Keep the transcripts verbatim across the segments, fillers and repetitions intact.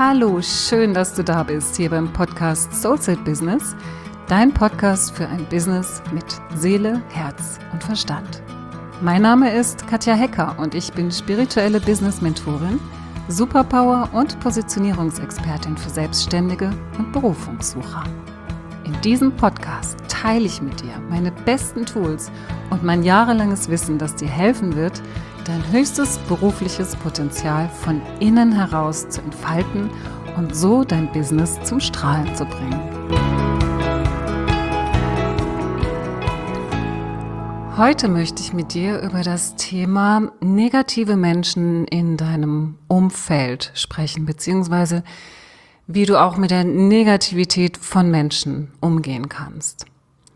Hallo, schön, dass du da bist, hier beim Podcast Soulset Business, dein Podcast für ein Business mit Seele, Herz und Verstand. Mein Name ist Katja Hecker und ich bin spirituelle Business-Mentorin, Superpower- und Positionierungsexpertin für Selbstständige und Berufungssucher. In diesem Podcast teile ich mit dir meine besten Tools und mein jahrelanges Wissen, das dir helfen wird, dein höchstes berufliches Potenzial von innen heraus zu entfalten und so dein Business zum Strahlen zu bringen. Heute möchte ich mit dir über das Thema negative Menschen in deinem Umfeld sprechen, beziehungsweise wie du auch mit der Negativität von Menschen umgehen kannst.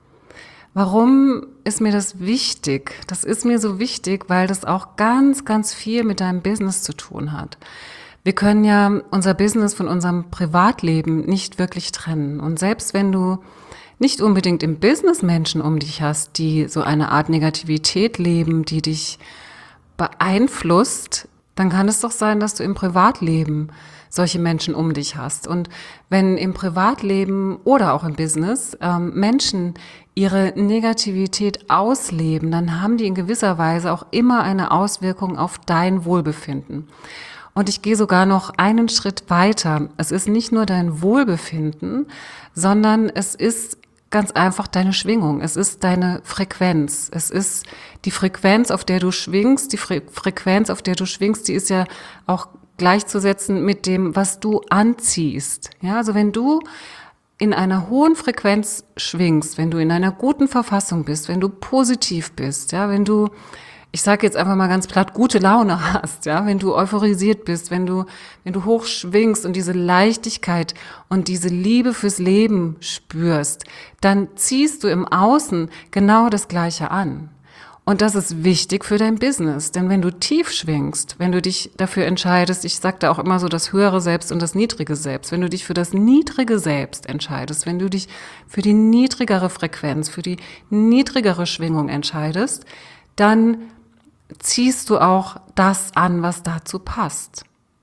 Warum ist mir das wichtig? Das ist mir so wichtig, weil das auch ganz, ganz viel mit deinem Business zu tun hat. Wir können ja unser Business von unserem Privatleben nicht wirklich trennen. Und selbst wenn du nicht unbedingt im Business Menschen um dich hast, die so eine Art Negativität leben, die dich beeinflusst, dann kann es doch sein, dass du im Privatleben solche Menschen um dich hast. Und wenn im Privatleben oder auch im Business ähm, Menschen ihre Negativität ausleben, dann haben die in gewisser Weise auch immer eine Auswirkung auf dein Wohlbefinden. Und ich gehe sogar noch einen Schritt weiter. Es ist nicht nur dein Wohlbefinden, sondern es ist ganz einfach deine Schwingung. Es ist deine Frequenz. Es ist die Frequenz, auf der du schwingst. Die Fre- Frequenz, auf der du schwingst, die ist ja auch gleichzusetzen mit dem, was du anziehst. Ja, also wenn du in einer hohen Frequenz schwingst, wenn du in einer guten Verfassung bist, wenn du positiv bist, ja, wenn du, ich sage jetzt einfach mal ganz platt, gute Laune hast, ja, wenn du euphorisiert bist, wenn du, wenn du hoch schwingst und diese Leichtigkeit und diese Liebe fürs Leben spürst, dann ziehst du im Außen genau das Gleiche an. Und das ist wichtig für dein Business, denn wenn du tief schwingst, wenn du dich dafür entscheidest, ich sage da auch immer so das höhere Selbst und das niedrige Selbst, wenn du dich für das niedrige Selbst entscheidest, wenn du dich für die niedrigere Frequenz, für die niedrigere Schwingung entscheidest, dann ziehst du auch das an, was dazu passt.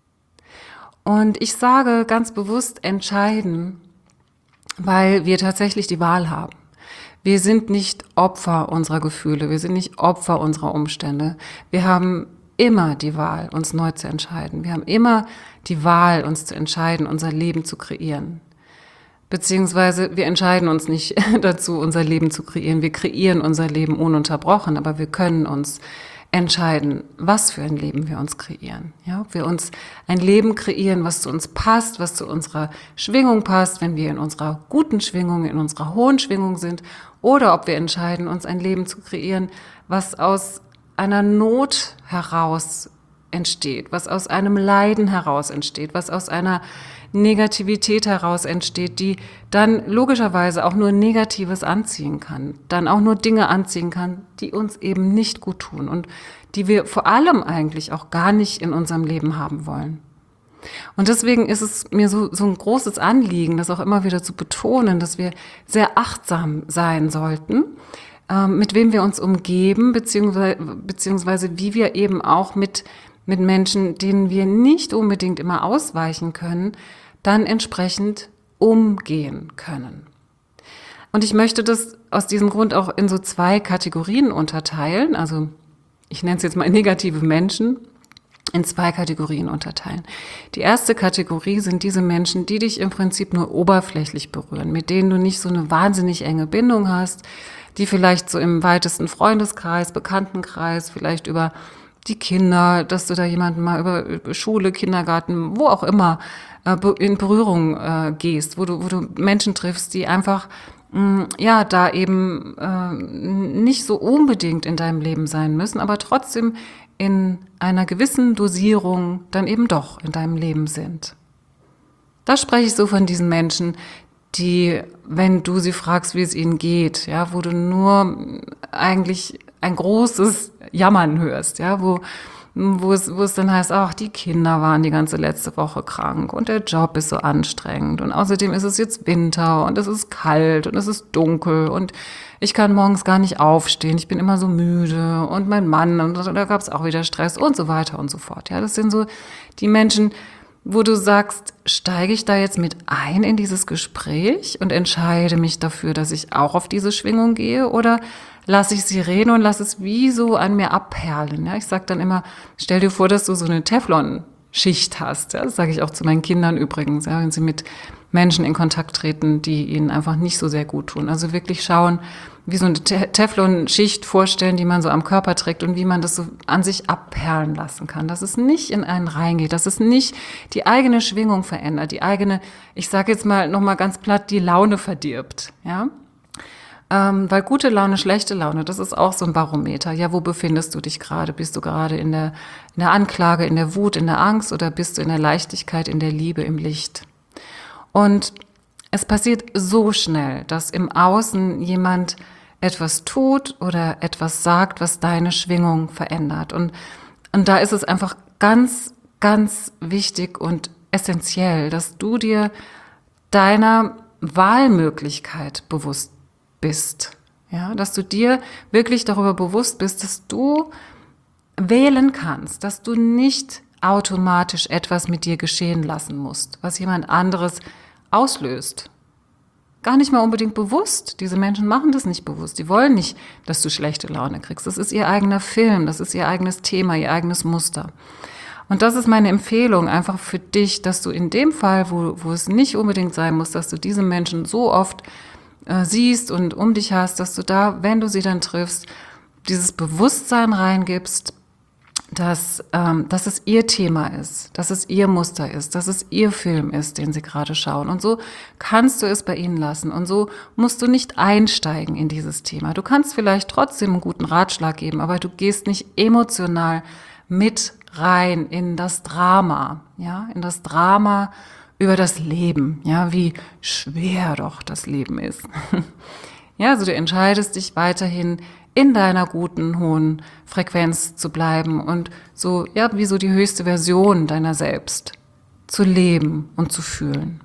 Und ich sage ganz bewusst entscheiden, weil wir tatsächlich die Wahl haben. Wir sind nicht Opfer unserer Gefühle, wir sind nicht Opfer unserer Umstände. Wir haben immer die Wahl, uns neu zu entscheiden. Wir haben immer die Wahl, uns zu entscheiden, unser Leben zu kreieren. Beziehungsweise wir entscheiden uns nicht dazu, unser Leben zu kreieren. Wir kreieren unser Leben ununterbrochen, aber wir können uns entscheiden, was für ein Leben wir uns kreieren. Ja, ob wir uns ein Leben kreieren, was zu uns passt, was zu unserer Schwingung passt, wenn wir in unserer guten Schwingung, in unserer hohen Schwingung sind, oder ob wir entscheiden, uns ein Leben zu kreieren, was aus einer Not heraus entsteht, was aus einem Leiden heraus entsteht, was aus einer Negativität heraus entsteht, die dann logischerweise auch nur Negatives anziehen kann, dann auch nur Dinge anziehen kann, die uns eben nicht gut tun und die wir vor allem eigentlich auch gar nicht in unserem Leben haben wollen. Und deswegen ist es mir so, so ein großes Anliegen, das auch immer wieder zu betonen, dass wir sehr achtsam sein sollten, ähm, mit wem wir uns umgeben, beziehungsweise, beziehungsweise wie wir eben auch mit, mit Menschen, denen wir nicht unbedingt immer ausweichen können, dann entsprechend umgehen können. Und ich möchte das aus diesem Grund auch in so zwei Kategorien unterteilen, also ich nenne es jetzt mal negative Menschen, in zwei Kategorien unterteilen. Die erste Kategorie sind diese Menschen, die dich im Prinzip nur oberflächlich berühren, mit denen du nicht so eine wahnsinnig enge Bindung hast, die vielleicht so im weitesten Freundeskreis, Bekanntenkreis, vielleicht über die Kinder, dass du da jemanden mal über Schule, Kindergarten, wo auch immer in Berührung äh, gehst, wo du, wo du Menschen triffst, die einfach mh, ja da eben äh, nicht so unbedingt in deinem Leben sein müssen, aber trotzdem in einer gewissen Dosierung dann eben doch in deinem Leben sind. Da spreche ich so von diesen Menschen, die, wenn du sie fragst, wie es ihnen geht, ja, wo du nur eigentlich ein großes Jammern hörst, ja, wo wo es, wo es dann heißt, ach, die Kinder waren die ganze letzte Woche krank und der Job ist so anstrengend und außerdem ist es jetzt Winter und es ist kalt und es ist dunkel und ich kann morgens gar nicht aufstehen, ich bin immer so müde und mein Mann, und da gab es auch wieder Stress und so weiter und so fort. Ja, das sind so die Menschen, wo du sagst, steige ich da jetzt mit ein in dieses Gespräch und entscheide mich dafür, dass ich auch auf diese Schwingung gehe, oder lasse ich sie reden und lasse es wie so an mir abperlen. Ja, ich sage dann immer, stell dir vor, dass du so eine Teflon-Schicht hast. Ja, das sage ich auch zu meinen Kindern übrigens, ja, wenn sie mit Menschen in Kontakt treten, die ihnen einfach nicht so sehr gut tun. Also wirklich schauen, wie so eine Te- Teflon-Schicht vorstellen, die man so am Körper trägt und wie man das so an sich abperlen lassen kann. Dass es nicht in einen reingeht, dass es nicht die eigene Schwingung verändert, die eigene, ich sage jetzt mal nochmal ganz platt, die Laune verdirbt. Ja? Ähm, weil gute Laune, schlechte Laune, das ist auch so ein Barometer. Ja, wo befindest du dich gerade? Bist du gerade in der, in der Anklage, in der Wut, in der Angst, oder bist du in der Leichtigkeit, in der Liebe, im Licht? Und es passiert so schnell, dass im Außen jemand etwas tut oder etwas sagt, was deine Schwingung verändert. Und, und da ist es einfach ganz, ganz wichtig und essentiell, dass du dir deiner Wahlmöglichkeit bewusst bist. Ja, dass du dir wirklich darüber bewusst bist, dass du wählen kannst, dass du nicht automatisch etwas mit dir geschehen lassen musst, was jemand anderes auslöst. Gar nicht mal unbedingt bewusst. Diese Menschen machen das nicht bewusst. Die wollen nicht, dass du schlechte Laune kriegst. Das ist ihr eigener Film, das ist ihr eigenes Thema, ihr eigenes Muster. Und das ist meine Empfehlung einfach für dich, dass du in dem Fall, wo, wo es nicht unbedingt sein muss, dass du diese Menschen so oft äh, siehst und um dich hast, dass du da, wenn du sie dann triffst, dieses Bewusstsein reingibst, dass, ähm, dass es ihr Thema ist, dass es ihr Muster ist, dass es ihr Film ist, den sie gerade schauen. Und so kannst du es bei ihnen lassen. Und so musst du nicht einsteigen in dieses Thema. Du kannst vielleicht trotzdem einen guten Ratschlag geben, aber du gehst nicht emotional mit rein in das Drama, ja, in das Drama über das Leben, ja, wie schwer doch das Leben ist. Ja, also du entscheidest dich weiterhin in deiner guten, hohen Frequenz zu bleiben und so, ja, wie so die höchste Version deiner selbst zu leben und zu fühlen.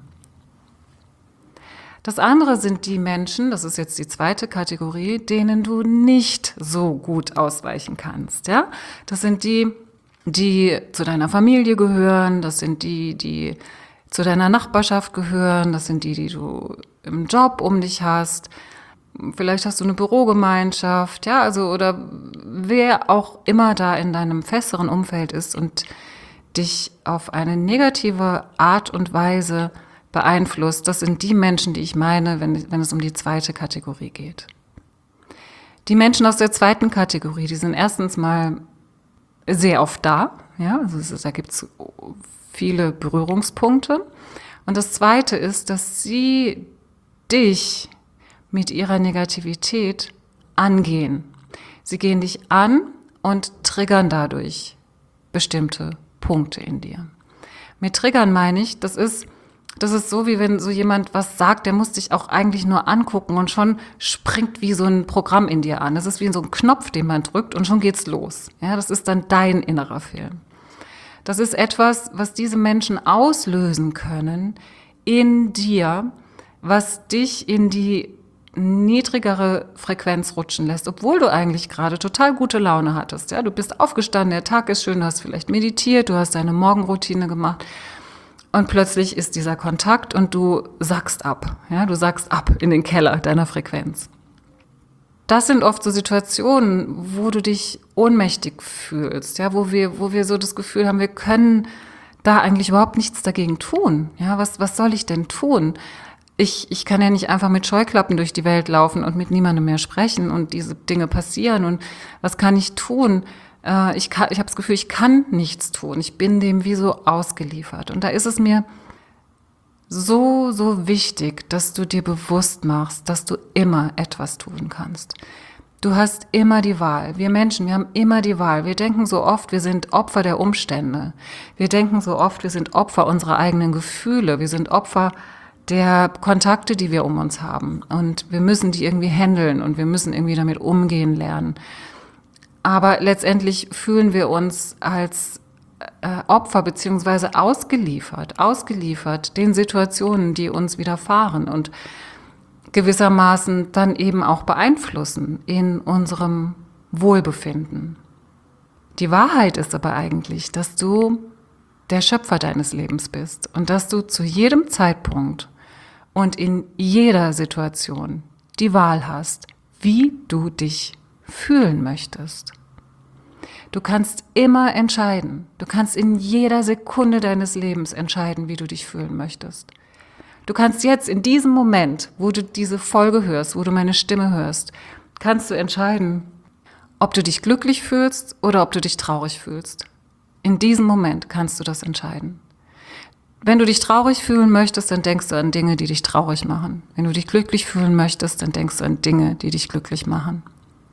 Das andere sind die Menschen, das ist jetzt die zweite Kategorie, denen du nicht so gut ausweichen kannst, ja. Das sind die, die zu deiner Familie gehören, das sind die, die zu deiner Nachbarschaft gehören, das sind die, die du im Job um dich hast. Vielleicht hast du eine Bürogemeinschaft, ja, also, oder wer auch immer da in deinem festeren Umfeld ist und dich auf eine negative Art und Weise beeinflusst. Das sind die Menschen, die ich meine, wenn, wenn es um die zweite Kategorie geht. Die Menschen aus der zweiten Kategorie, die sind erstens mal sehr oft da, ja, also es ist, da gibt es viele Berührungspunkte. Und das Zweite ist, dass sie dich mit ihrer Negativität angehen. Sie gehen dich an und triggern dadurch bestimmte Punkte in dir. Mit triggern meine ich, das ist, das ist so, wie wenn so jemand was sagt, der muss dich auch eigentlich nur angucken und schon springt wie so ein Programm in dir an. Das ist wie so ein Knopf, den man drückt und schon geht's los. Ja, das ist dann dein innerer Film. Das ist etwas, was diese Menschen auslösen können in dir, was dich in die niedrigere Frequenz rutschen lässt, obwohl du eigentlich gerade total gute Laune hattest. Ja, du bist aufgestanden, der Tag ist schön, du hast vielleicht meditiert, du hast deine Morgenroutine gemacht und plötzlich ist dieser Kontakt und du sackst ab. Ja, du sackst ab in den Keller deiner Frequenz. Das sind oft so Situationen, wo du dich ohnmächtig fühlst, ja, wo wir, wo wir so das Gefühl haben, wir können da eigentlich überhaupt nichts dagegen tun. Ja, was, was soll ich denn tun? Ich, ich kann ja nicht einfach mit Scheuklappen durch die Welt laufen und mit niemandem mehr sprechen und diese Dinge passieren. Und was kann ich tun? Äh, ich kann, ich habe das Gefühl, ich kann nichts tun. Ich bin dem wie so ausgeliefert. Und da ist es mir so, so wichtig, dass du dir bewusst machst, dass du immer etwas tun kannst. Du hast immer die Wahl. Wir Menschen, wir haben immer die Wahl. Wir denken so oft, wir sind Opfer der Umstände. Wir denken so oft, wir sind Opfer unserer eigenen Gefühle. Wir sind Opfer der Kontakte, die wir um uns haben. Und wir müssen die irgendwie handeln und wir müssen irgendwie damit umgehen lernen. Aber letztendlich fühlen wir uns als äh, Opfer beziehungsweise ausgeliefert, ausgeliefert den Situationen, die uns widerfahren und gewissermaßen dann eben auch beeinflussen in unserem Wohlbefinden. Die Wahrheit ist aber eigentlich, dass du der Schöpfer deines Lebens bist und dass du zu jedem Zeitpunkt und in jeder Situation die Wahl hast, wie du dich fühlen möchtest. Du kannst immer entscheiden. Du kannst in jeder Sekunde deines Lebens entscheiden, wie du dich fühlen möchtest. Du kannst jetzt in diesem Moment, wo du diese Folge hörst, wo du meine Stimme hörst, kannst du entscheiden, ob du dich glücklich fühlst oder ob du dich traurig fühlst. In diesem Moment kannst du das entscheiden. Wenn du dich traurig fühlen möchtest, dann denkst du an Dinge, die dich traurig machen. Wenn du dich glücklich fühlen möchtest, dann denkst du an Dinge, die dich glücklich machen.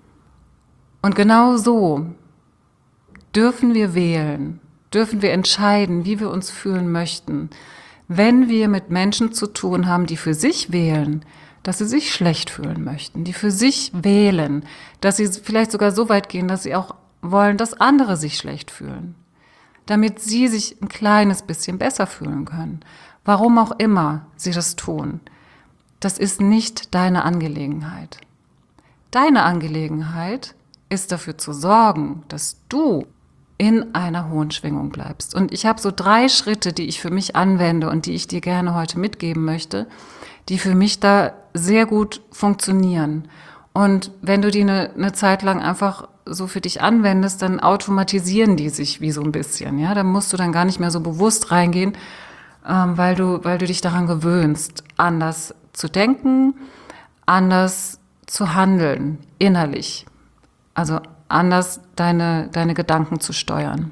Und genau so dürfen wir wählen, dürfen wir entscheiden, wie wir uns fühlen möchten, wenn wir mit Menschen zu tun haben, die für sich wählen, dass sie sich schlecht fühlen möchten, die für sich wählen, dass sie vielleicht sogar so weit gehen, dass sie auch wollen, dass andere sich schlecht fühlen, damit sie sich ein kleines bisschen besser fühlen können. Warum auch immer sie das tun, das ist nicht deine Angelegenheit. Deine Angelegenheit ist dafür zu sorgen, dass du in einer hohen Schwingung bleibst. Und ich habe so drei Schritte, die ich für mich anwende und die ich dir gerne heute mitgeben möchte, die für mich da sehr gut funktionieren. Und wenn du die eine, eine Zeit lang einfach so für dich anwendest, dann automatisieren die sich wie so ein bisschen. Ja, da musst du dann gar nicht mehr so bewusst reingehen, ähm, weil du, weil du dich daran gewöhnst, anders zu denken, anders zu handeln, innerlich. Also anders deine, deine Gedanken zu steuern.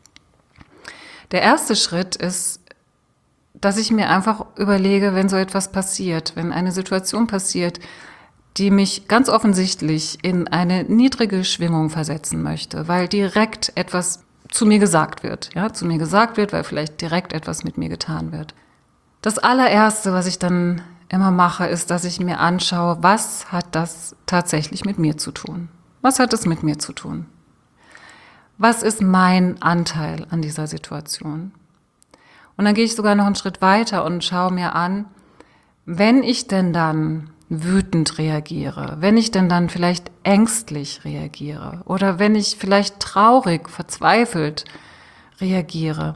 Der erste Schritt ist, dass ich mir einfach überlege, wenn so etwas passiert, wenn eine Situation passiert, die mich ganz offensichtlich in eine niedrige Schwingung versetzen möchte, weil direkt etwas zu mir gesagt wird, ja, zu mir gesagt wird, weil vielleicht direkt etwas mit mir getan wird. Das allererste, was ich dann immer mache, ist, dass ich mir anschaue, was hat das tatsächlich mit mir zu tun? Was hat es mit mir zu tun? Was ist mein Anteil an dieser Situation? Und dann gehe ich sogar noch einen Schritt weiter und schaue mir an, wenn ich denn dann wütend reagiere, wenn ich denn dann vielleicht ängstlich reagiere oder wenn ich vielleicht traurig, verzweifelt reagiere,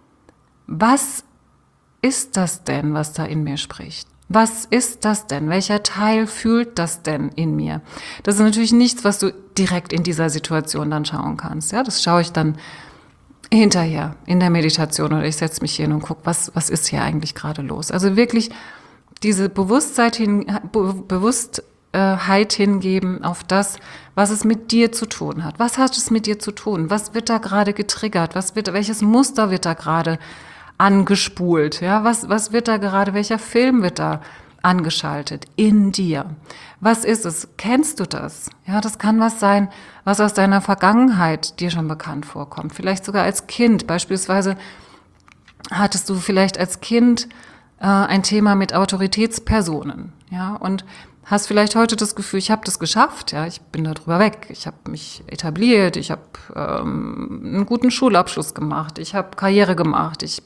was ist das denn, was da in mir spricht? Was ist das denn? Welcher Teil fühlt das denn in mir? Das ist natürlich nichts, was du direkt in dieser Situation dann schauen kannst. Ja, das schaue ich dann hinterher in der Meditation oder ich setze mich hin und gucke, was, was ist hier eigentlich gerade los? Also wirklich diese Bewusstheit, hin, Be- Bewusstheit hingeben auf das, was es mit dir zu tun hat. Was hat es mit dir zu tun? Was wird da gerade getriggert? Was wird, welches Muster wird da gerade angespult? Ja, was, was wird da gerade, welcher Film wird da angeschaltet in dir? Was ist es? Kennst du das? Ja, das kann was sein, was aus deiner Vergangenheit dir schon bekannt vorkommt. Vielleicht sogar als Kind. Beispielsweise hattest du vielleicht als Kind äh, ein Thema mit Autoritätspersonen. Ja, und hast vielleicht heute das Gefühl, ich habe das geschafft, ja, ich bin da drüber weg, ich habe mich etabliert, ich habe ähm, einen guten Schulabschluss gemacht, ich habe Karriere gemacht, ich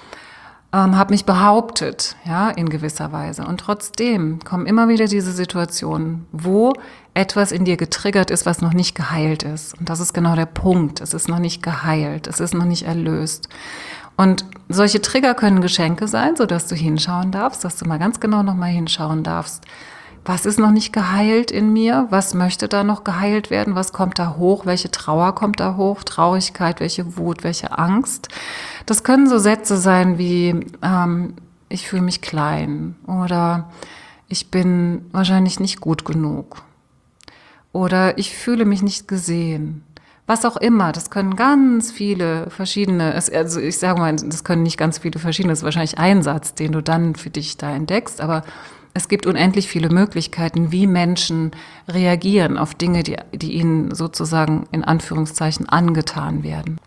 ähm, habe mich behauptet, ja, in gewisser Weise. Und trotzdem kommen immer wieder diese Situationen, wo etwas in dir getriggert ist, was noch nicht geheilt ist. Und das ist genau der Punkt. Es ist noch nicht geheilt, es ist noch nicht erlöst. Und solche Trigger können Geschenke sein, sodass du hinschauen darfst, dass du mal ganz genau nochmal hinschauen darfst. Was ist noch nicht geheilt in mir? Was möchte da noch geheilt werden? Was kommt da hoch? Welche Trauer kommt da hoch? Traurigkeit, welche Wut, welche Angst? Das können so Sätze sein wie, ähm, ich fühle mich klein oder ich bin wahrscheinlich nicht gut genug oder ich fühle mich nicht gesehen. Was auch immer, das können ganz viele verschiedene, also ich sage mal, das können nicht ganz viele verschiedene, das ist wahrscheinlich ein Satz, den du dann für dich da entdeckst, aber es gibt unendlich viele Möglichkeiten, wie Menschen reagieren auf Dinge, die, die ihnen sozusagen in Anführungszeichen angetan werden.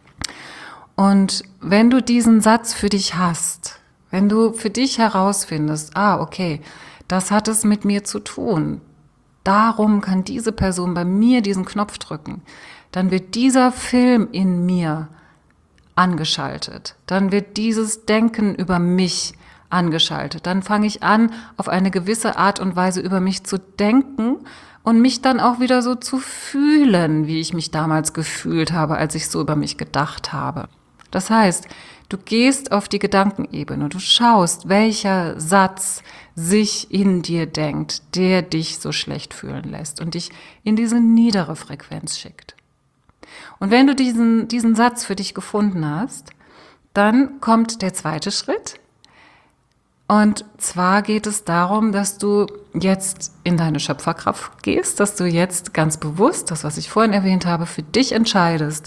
Und wenn du diesen Satz für dich hast, wenn du für dich herausfindest, ah, okay, das hat es mit mir zu tun, darum kann diese Person bei mir diesen Knopf drücken, dann wird dieser Film in mir angeschaltet, dann wird dieses Denken über mich angeschaltet. Dann fange ich an, auf eine gewisse Art und Weise über mich zu denken und mich dann auch wieder so zu fühlen, wie ich mich damals gefühlt habe, als ich so über mich gedacht habe. Das heißt, Du gehst auf die Gedankenebene, du schaust, welcher Satz sich in dir denkt, der dich so schlecht fühlen lässt und dich in diese niedere Frequenz schickt. Und wenn du diesen, diesen Satz für dich gefunden hast, dann kommt der zweite Schritt. Und zwar geht es darum, dass du jetzt in deine Schöpferkraft gehst, dass du jetzt ganz bewusst, das was ich vorhin erwähnt habe, für dich entscheidest,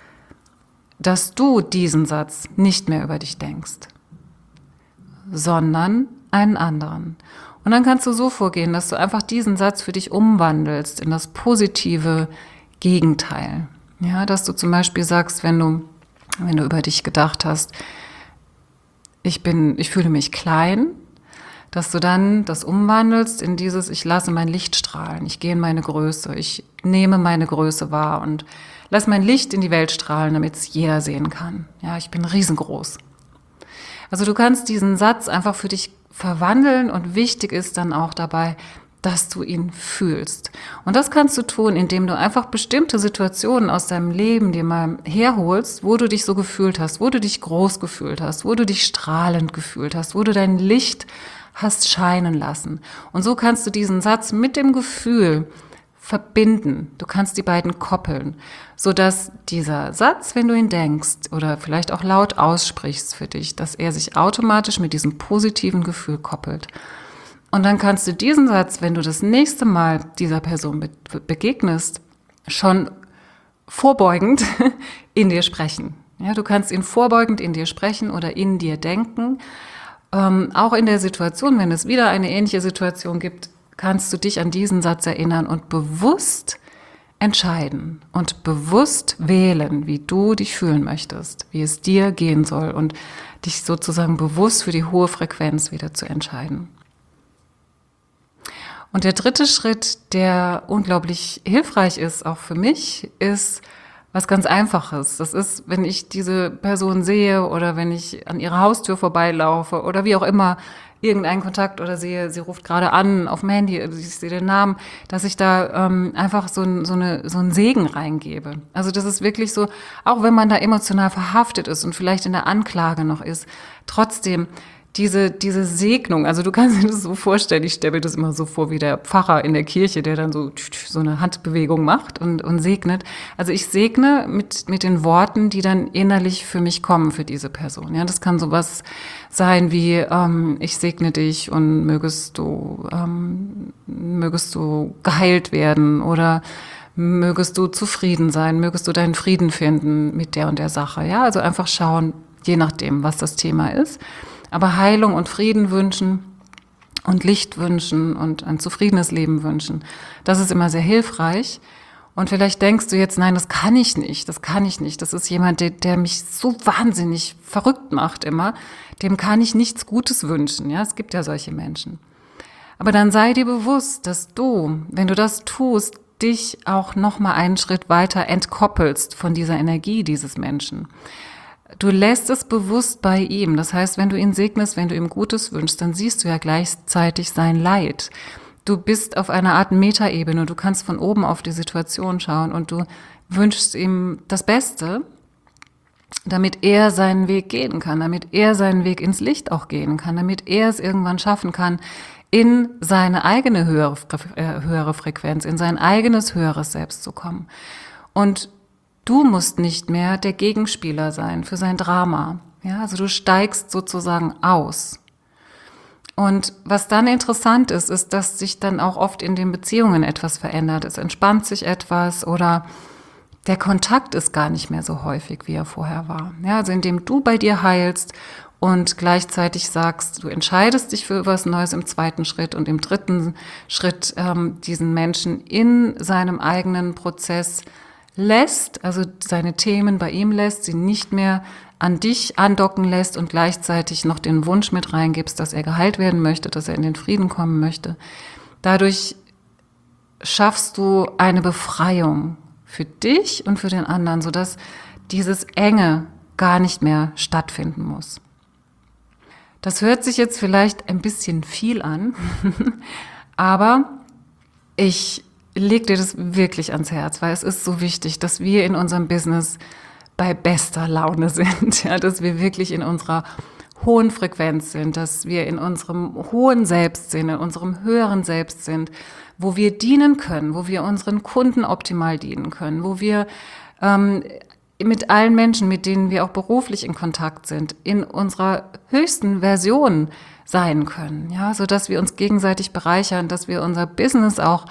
dass du diesen Satz nicht mehr über dich denkst, sondern einen anderen. Und dann kannst du so vorgehen, dass du einfach diesen Satz für dich umwandelst in das positive Gegenteil. Ja, dass du zum Beispiel sagst, wenn du, wenn du über dich gedacht hast, ich bin, ich fühle mich klein, dass du dann das umwandelst in dieses, ich lasse mein Licht strahlen, ich gehe in meine Größe, ich nehme meine Größe wahr und lass mein Licht in die Welt strahlen, damit es jeder sehen kann. Ja, ich bin riesengroß. Also du kannst diesen Satz einfach für dich verwandeln und wichtig ist dann auch dabei, dass du ihn fühlst. Und das kannst du tun, indem du einfach bestimmte Situationen aus deinem Leben dir mal herholst, wo du dich so gefühlt hast, wo du dich groß gefühlt hast, wo du dich strahlend gefühlt hast, wo du dein Licht hast scheinen lassen. Und so kannst du diesen Satz mit dem Gefühl verbinden. Du kannst die beiden koppeln, sodass dieser Satz, wenn du ihn denkst oder vielleicht auch laut aussprichst für dich, dass er sich automatisch mit diesem positiven Gefühl koppelt. Und dann kannst du diesen Satz, wenn du das nächste Mal dieser Person be- begegnest, schon vorbeugend in dir sprechen. Ja, du kannst ihn vorbeugend in dir sprechen oder in dir denken. Ähm, auch in der Situation, wenn es wieder eine ähnliche Situation gibt, kannst du dich an diesen Satz erinnern und bewusst entscheiden und bewusst wählen, wie du dich fühlen möchtest, wie es dir gehen soll und dich sozusagen bewusst für die hohe Frequenz wieder zu entscheiden. Und der dritte Schritt, der unglaublich hilfreich ist, auch für mich, ist was ganz Einfaches. Das ist, wenn ich diese Person sehe oder wenn ich an ihrer Haustür vorbeilaufe oder wie auch immer irgendeinen Kontakt oder sehe, sie ruft gerade an auf dem Handy, ich sehe den Namen, dass ich da ähm, einfach so, ein, so, eine, so einen Segen reingebe. Also das ist wirklich so, auch wenn man da emotional verhaftet ist und vielleicht in der Anklage noch ist, trotzdem diese, diese Segnung, also du kannst dir das so vorstellen, ich stelle mir das immer so vor wie der Pfarrer in der Kirche, der dann so, so eine Handbewegung macht und, und segnet. Also ich segne mit, mit den Worten, die dann innerlich für mich kommen, für diese Person. Ja, das kann sowas sein wie, ähm, ich segne dich und mögest du, ähm, mögest du geheilt werden oder mögest du zufrieden sein, mögest du deinen Frieden finden mit der und der Sache. Ja, also einfach schauen, je nachdem, was das Thema ist. Aber Heilung und Frieden wünschen und Licht wünschen und ein zufriedenes Leben wünschen, das ist immer sehr hilfreich. Und vielleicht denkst du jetzt, nein, das kann ich nicht, das kann ich nicht. Das ist jemand, der, der mich so wahnsinnig verrückt macht immer. Dem kann ich nichts Gutes wünschen. Ja, es gibt ja solche Menschen. Aber dann sei dir bewusst, dass du, wenn du das tust, dich auch noch mal einen Schritt weiter entkoppelst von dieser Energie dieses Menschen. Du lässt es bewusst bei ihm. Das heißt, wenn du ihn segnest, wenn du ihm Gutes wünschst, dann siehst du ja gleichzeitig sein Leid. Du bist auf einer Art Metaebene. Du kannst von oben auf die Situation schauen und du wünschst ihm das Beste, damit er seinen Weg gehen kann, damit er seinen Weg ins Licht auch gehen kann, damit er es irgendwann schaffen kann, in seine eigene höhere, äh, höhere Frequenz, in sein eigenes höheres Selbst zu kommen. Und du musst nicht mehr der Gegenspieler sein für sein Drama. Ja, also du steigst sozusagen aus. Und was dann interessant ist, ist, dass sich dann auch oft in den Beziehungen etwas verändert. Es entspannt sich etwas oder der Kontakt ist gar nicht mehr so häufig, wie er vorher war. Ja, also indem du bei dir heilst und gleichzeitig sagst, du entscheidest dich für was Neues im zweiten Schritt und im dritten Schritt ähm, diesen Menschen in seinem eigenen Prozess lässt, also seine Themen bei ihm lässt, sie nicht mehr an dich andocken lässt und gleichzeitig noch den Wunsch mit reingibst, dass er geheilt werden möchte, dass er in den Frieden kommen möchte. Dadurch schaffst du eine Befreiung für dich und für den anderen, sodass dieses Enge gar nicht mehr stattfinden muss. Das hört sich jetzt vielleicht ein bisschen viel an, aber ich leg dir das wirklich ans Herz, weil es ist so wichtig, dass wir in unserem Business bei bester Laune sind, ja, dass wir wirklich in unserer hohen Frequenz sind, dass wir in unserem hohen Selbst sind, in unserem höheren Selbst sind, wo wir dienen können, wo wir unseren Kunden optimal dienen können, wo wir ähm, mit allen Menschen, mit denen wir auch beruflich in Kontakt sind, in unserer höchsten Version sein können, ja, so dass wir uns gegenseitig bereichern, dass wir unser Business auch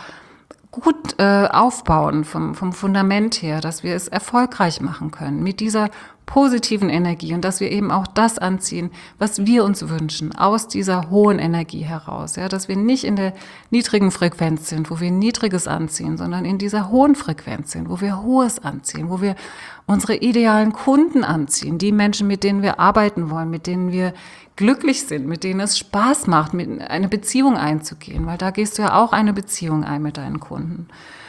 gut äh, aufbauen vom, vom Fundament her, dass wir es erfolgreich machen können mit dieser positiven Energie und dass wir eben auch das anziehen, was wir uns wünschen, aus dieser hohen Energie heraus, ja, dass wir nicht in der niedrigen Frequenz sind, wo wir Niedriges anziehen, sondern in dieser hohen Frequenz sind, wo wir Hohes anziehen, wo wir unsere idealen Kunden anziehen, die Menschen, mit denen wir arbeiten wollen, mit denen wir glücklich sind, mit denen es Spaß macht, mit eine Beziehung einzugehen, weil da gehst du ja auch eine Beziehung ein mit deinen Kunden.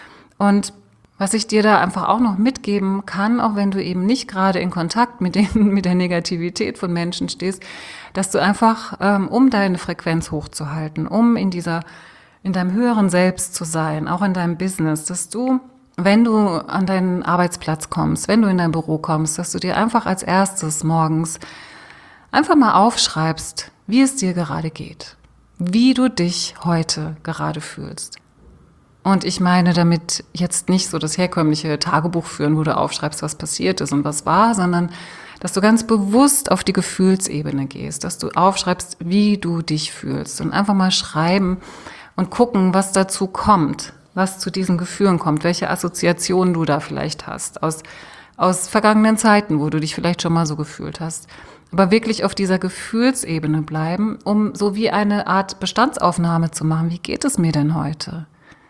Und was ich dir da einfach auch noch mitgeben kann, auch wenn du eben nicht gerade in Kontakt mit den, mit der Negativität von Menschen stehst, dass du einfach, ähm, um deine Frequenz hochzuhalten, um in dieser, in deinem höheren Selbst zu sein, auch in deinem Business, dass du, wenn du an deinen Arbeitsplatz kommst, wenn du in dein Büro kommst, dass du dir einfach als erstes morgens einfach mal aufschreibst, wie es dir gerade geht, wie du dich heute gerade fühlst. Und ich meine damit jetzt nicht so das herkömmliche Tagebuch führen, wo du aufschreibst, was passiert ist und was war, sondern dass du ganz bewusst auf die Gefühlsebene gehst, dass du aufschreibst, wie du dich fühlst und einfach mal schreiben und gucken, was dazu kommt, was zu diesen Gefühlen kommt, welche Assoziationen du da vielleicht hast aus, aus vergangenen Zeiten, wo du dich vielleicht schon mal so gefühlt hast. Aber wirklich auf dieser Gefühlsebene bleiben, um so wie eine Art Bestandsaufnahme zu machen. Wie geht es mir denn heute?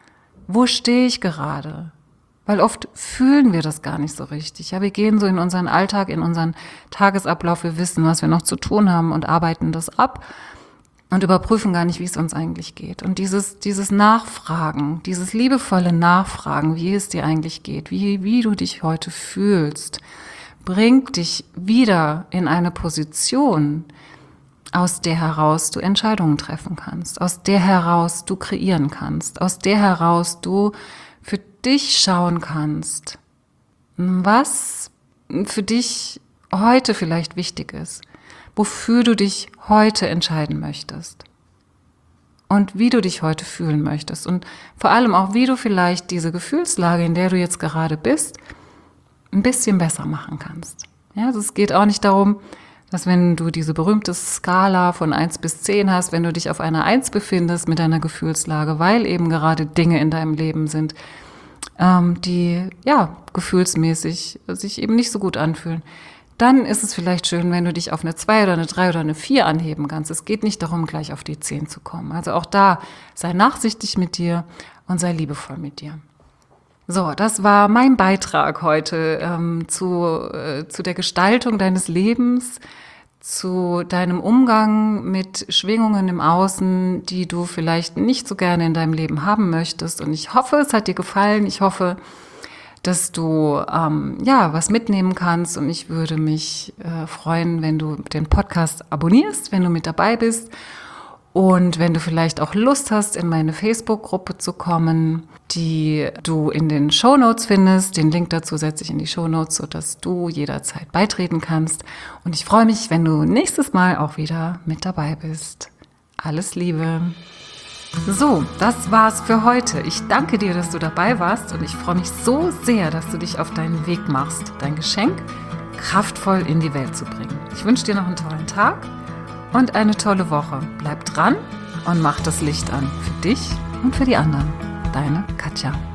Wo stehe ich gerade? Weil oft fühlen wir das gar nicht so richtig. Ja, wir gehen so in unseren Alltag, in unseren Tagesablauf, wir wissen, was wir noch zu tun haben und arbeiten das ab und überprüfen gar nicht, wie es uns eigentlich geht. Und dieses, dieses Nachfragen, dieses liebevolle Nachfragen, wie es dir eigentlich geht, wie, wie du dich heute fühlst, bringt dich wieder in eine Position, aus der heraus du Entscheidungen treffen kannst, aus der heraus du kreieren kannst, aus der heraus du für dich schauen kannst, was für dich heute vielleicht wichtig ist, wofür du dich heute entscheiden möchtest und wie du dich heute fühlen möchtest und vor allem auch, wie du vielleicht diese Gefühlslage, in der du jetzt gerade bist, ein bisschen besser machen kannst. Ja, also es geht auch nicht darum, dass wenn du diese berühmte Skala von eins bis zehn hast, wenn du dich auf einer eins befindest mit deiner Gefühlslage, weil eben gerade Dinge in deinem Leben sind, ähm, die ja gefühlsmäßig sich eben nicht so gut anfühlen, dann ist es vielleicht schön, wenn du dich auf eine zwei oder eine drei oder eine vier anheben kannst. Es geht nicht darum, gleich auf die zehn zu kommen. Also auch da, sei nachsichtig mit dir und sei liebevoll mit dir. So, das war mein Beitrag heute ähm, zu, äh, zu der Gestaltung deines Lebens, zu deinem Umgang mit Schwingungen im Außen, die du vielleicht nicht so gerne in deinem Leben haben möchtest. Und ich hoffe, es hat dir gefallen. Ich hoffe, dass du ähm, ja was mitnehmen kannst. Und ich würde mich äh, freuen, wenn du den Podcast abonnierst, wenn du mit dabei bist. Und wenn du vielleicht auch Lust hast, in meine Facebook-Gruppe zu kommen, die du in den Shownotes findest, den Link dazu setze ich in die Shownotes, sodass du jederzeit beitreten kannst. Und ich freue mich, wenn du nächstes Mal auch wieder mit dabei bist. Alles Liebe! So, das war's für heute. Ich danke dir, dass du dabei warst und ich freue mich so sehr, dass du dich auf deinen Weg machst, dein Geschenk kraftvoll in die Welt zu bringen. Ich wünsche dir noch einen tollen Tag und eine tolle Woche. Bleib dran und mach das Licht an für dich und für die anderen. Deine Katja.